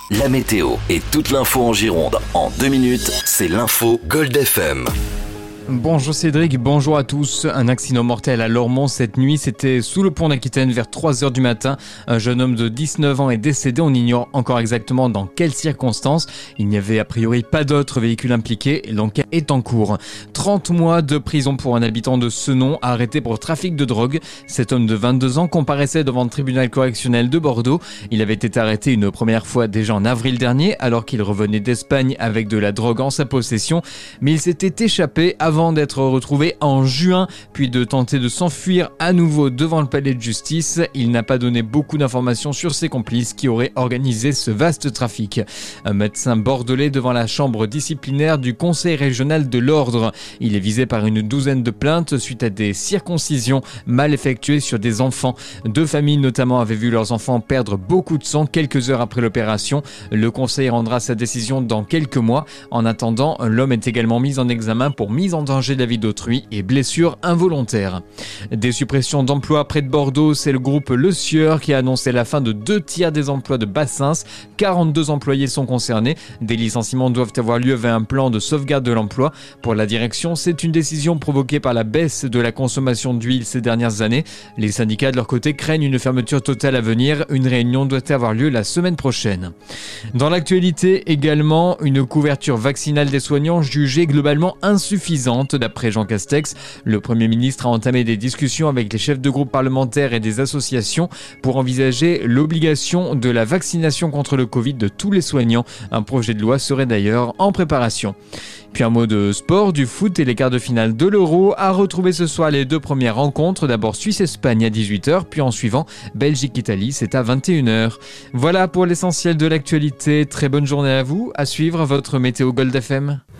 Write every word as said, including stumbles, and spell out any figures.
La météo et toute l'info en Gironde en deux minutes, c'est l'info Gold F M. Bonjour Cédric, bonjour à tous. Un accident mortel à Lormont cette nuit, c'était sous le pont d'Aquitaine vers trois heures du matin. Un jeune homme de dix-neuf ans est décédé, on ignore encore exactement dans quelles circonstances. Il n'y avait a priori pas d'autres véhicules impliqués et l'enquête est en cours. trente mois de prison pour un habitant de Senon arrêté pour trafic de drogue. Cet homme de vingt-deux ans comparaissait devant le tribunal correctionnel de Bordeaux. Il avait été arrêté une première fois déjà en avril dernier alors qu'il revenait d'Espagne avec de la drogue en sa possession. Mais il s'était échappé avant d'être retrouvé en juin, puis de tenter de s'enfuir à nouveau devant le palais de justice. Il n'a pas donné beaucoup d'informations sur ses complices qui auraient organisé ce vaste trafic. Un médecin bordelais devant la chambre disciplinaire du conseil régional de l'ordre. Il est visé par une douzaine de plaintes suite à des circoncisions mal effectuées sur des enfants. Deux familles notamment avaient vu leurs enfants perdre beaucoup de sang quelques heures après l'opération. Le conseil rendra sa décision dans quelques mois. En attendant, l'homme est également mis en examen pour mise en danger de la vie d'autrui et blessures involontaires. Des suppressions d'emplois près de Bordeaux, c'est le groupe Le Sieur qui a annoncé la fin de deux tiers des emplois de Bassins. quarante-deux employés sont concernés. Des licenciements doivent avoir lieu via un plan de sauvegarde de l'emploi. Pour la direction, c'est une décision provoquée par la baisse de la consommation d'huile ces dernières années. Les syndicats de leur côté craignent une fermeture totale à venir. Une réunion doit avoir lieu la semaine prochaine. Dans l'actualité également, une couverture vaccinale des soignants jugée globalement insuffisante. D'après Jean Castex, le Premier ministre a entamé des discussions avec les chefs de groupe parlementaires et des associations pour envisager l'obligation de la vaccination contre le Covid de tous les soignants. Un projet de loi serait d'ailleurs en préparation. Puis un mot de sport, du foot et les quarts de finale de l'Euro. À retrouver ce soir les deux premières rencontres. D'abord Suisse-Espagne à dix-huit heures, puis en suivant Belgique-Italie, c'est à vingt et une heures. Voilà pour l'essentiel de l'actualité. Très bonne journée à vous. À suivre votre météo Gold F M.